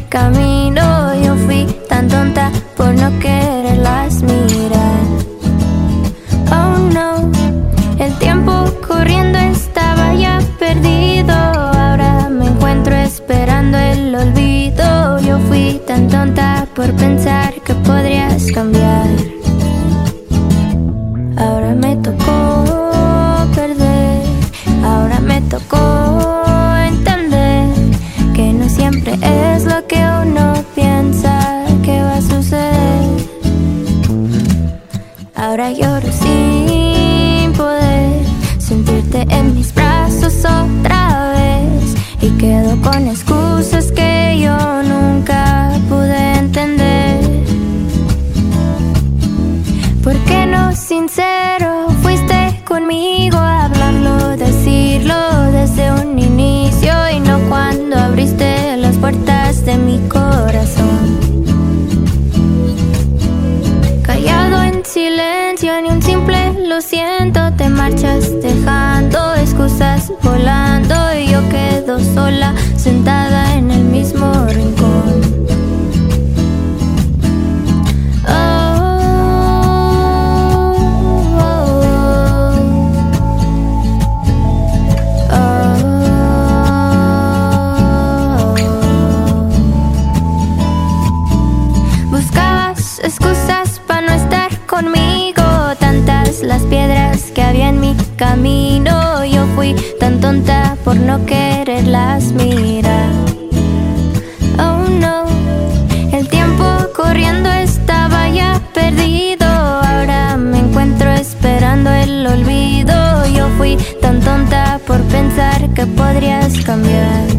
camino. Yo fui tan tonta por no quererlas mirar. Oh no, el tiempo corriendo estaba ya perdido. Ahora me encuentro esperando el olvido. Yo fui tan tonta por pensar que podrías cambiar. Ahora me tocó perder, ahora me tocó entender que no siempre es lo que uno piensa que va a suceder. Ahora lloro sin poder sentirte en mis brazos otra vez, y quedo con excusas que yo nunca pude entender. ¿Por qué no sincero fuiste conmigo a hablarlo, decirlo desde un inicio y no cuando abriste las puertas de mi corazón? Callado en silencio, ni un simple lo siento, te marchas dejando excusas volando y yo quedo sola sentada en el mismo rincón. Excusas para no estar conmigo, tantas las piedras que había en mi camino. Yo fui tan tonta por no quererlas mirar. Oh no, el tiempo corriendo estaba ya perdido. Ahora me encuentro esperando el olvido. Yo fui tan tonta por pensar que podrías cambiar.